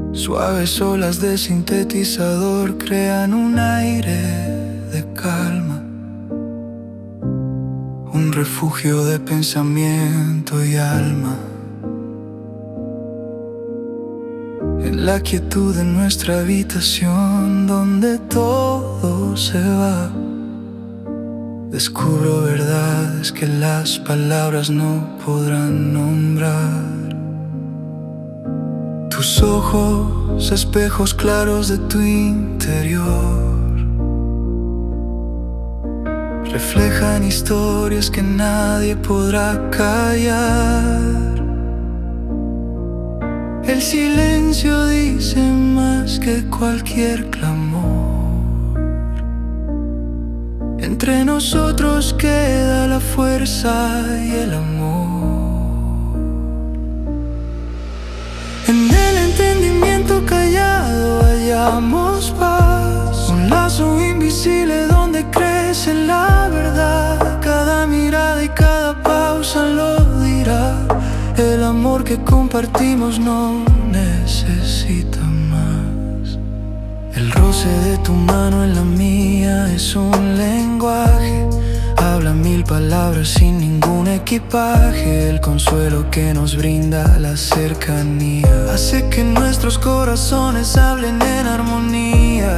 Suaves olas de sintetizador crean un aire de calma, un refugio de pensamiento y alma. En la quietud de nuestra habitación, donde todo se va, descubro verdades que las palabras no podrán nombrar. Tus ojos, espejos claros de tu interior, reflejan historias que nadie podrá callar. El silencio dice más que cualquier clamor. Entre nosotros queda la fuerza y el amor. En el entendimiento callado hallamos paz, un lazo invisible donde crece la verdad. Cada mirada y cada pausa lo dirá. El amor que compartimos no necesita más. El roce de tu mano en la mía es un lenguaje. Habla mil palabras sin ningún equipaje. El consuelo que nos brinda la cercanía hace que nuestros corazones hablen en armonía.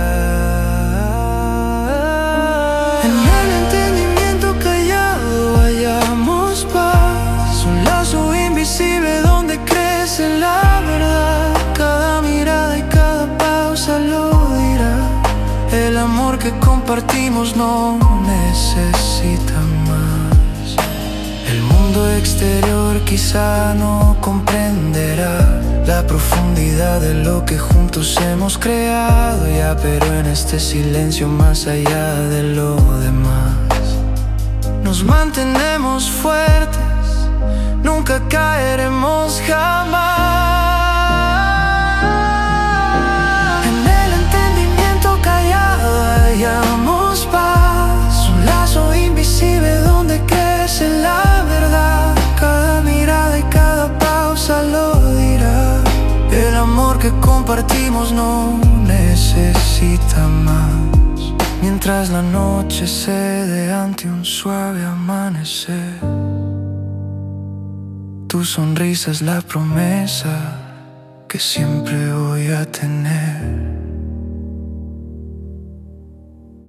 En el entendimiento callado hallamos paz, un lazo invisible donde crece la verdad. Cada mirada y cada pausa lo dirá. El amor que compartimos no necesita más. El mundo exterior quizá no comprenderá la profundidad de lo que juntos hemos creado ya, pero en este silencio más allá de lo demás nos mantenemos fuertes, nunca caeremos jamás. En el entendimiento callado hallamos paz, un lazo invisible donde crece la verdad. Cada mirada y cada pausa lo dirá. El amor que compartimos no necesita más. Mientras la noche cede ante un suave amanecer, tu sonrisa es la promesa que siempre voy a tener.